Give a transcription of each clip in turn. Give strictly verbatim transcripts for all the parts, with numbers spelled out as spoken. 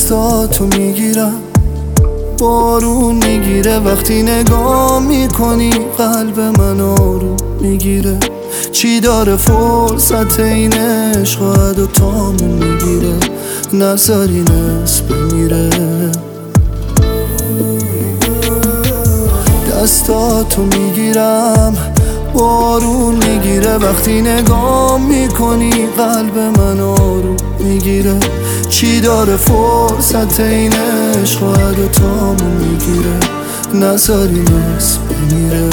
دستاتو میگیرم، بارون میگیره وقتی نگاه میکنی، قلب من آروم میگیره. چی داره فرصت این عشق و تامون میگیره، نذاری نصف بمیره. دستاتو میگیرم، بارون میگیره وقتی نگاه میکنی، قلب من آروم میگیره. چی داره فرصت این عشق و تامون میگیره، نذاری نصف بمیره.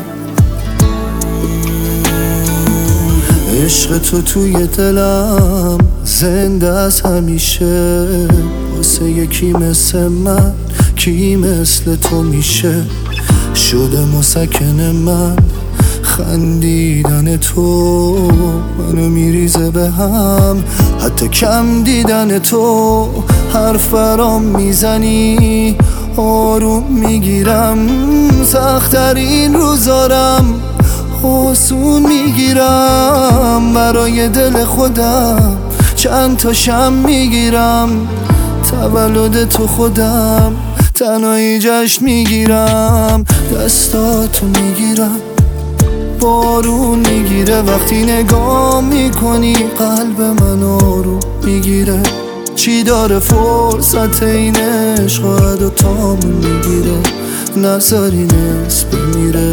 عشق تو توی دلم زنده از همیشه، واسه یکی مثل من کی مثل تو میشه. شده مسکن من خندیدن تو، منو میریزه به هم حتی کم دیدن تو. حرف برام میزنی آروم میگیرم، سخت‌ترین روزارم آسون میگیرم. برای دل خودم چند تا شم میگیرم، تولد تو خودم تنهایی جشن میگیرم. دستاتو میگیرم، بارون میگیره وقتی نگاه میکنی، قلب من آروم میگیره. چی داره فرصت این عشق و تامون میگیره، نذاری نصف بمیره.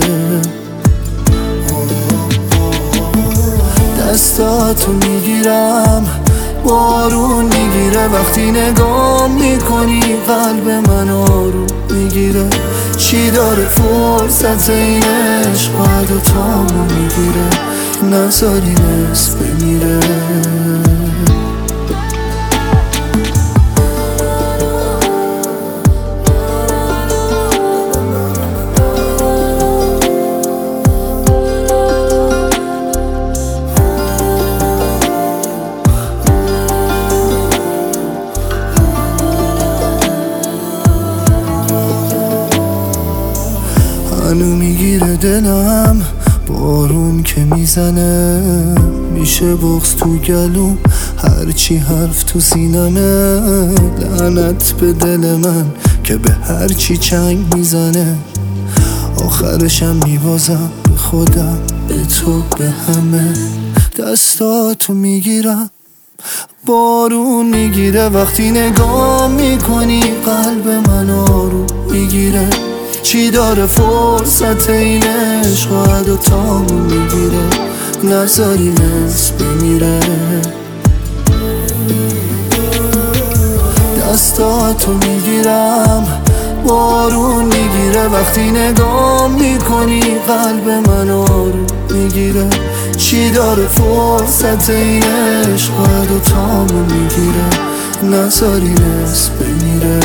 دستاتو میگیرم، بارون میگیره وقتی نگاه میکنی، قلب من آروم میگیره. چی داره فرصت این عشق و تامون میگیره، نذاری نصف بمیره. منو میگیره دلم، بارون که میزنه میشه بغض تو گلوم، هرچی حرف تو سینمه. لعنت به دل من که به هرچی چنگ میزنه، آخرشم میبازم به خودم، به تو، به همه. دستاتو میگیرم، بارون میگیره وقتی نگاه میکنی، قلب من آروم میگیره. چی داره فرصت این عشق و تامون میگیره، نذاری نصف بمیره. دستاتو میگیرم، بارون میگیره وقتی نگاه میکنی، قلب من آروم میگیره. چی داره فرصت این عشق و تامون میگیره، نذاری نصف بمیره.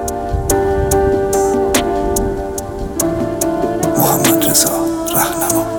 محمد رضا رهنما.